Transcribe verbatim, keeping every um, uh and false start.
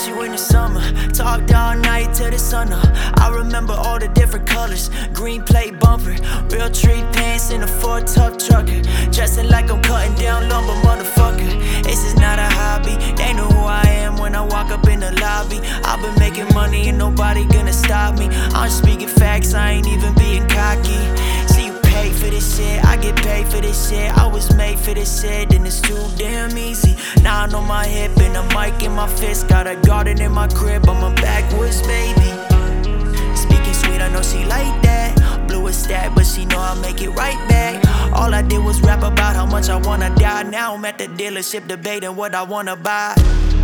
miss you in the summer. Talked all night till the sun up. I remember all the different colors. Green plate bumper, real tree pants in a Ford tough trucker. Dressing like I'm cutting down lumber, motherfucker. This is not a hobby. They know who I am when I walk up in the lobby. I've been making money and nobody gonna stop me. I'm speaking facts, I ain't even being cocky. See, you pay for this shit, I get paid for this shit. I was made for this shit, and it's too damn easy. Now I know my hip and a mic in my fist. Got a garden in my crib, I'm a backwoods baby. Speaking sweet, I know she like that. Blew a stat, but she know I'll make it right back. All I did was rap about how much I wanna die. Now I'm at the dealership debating what I wanna buy.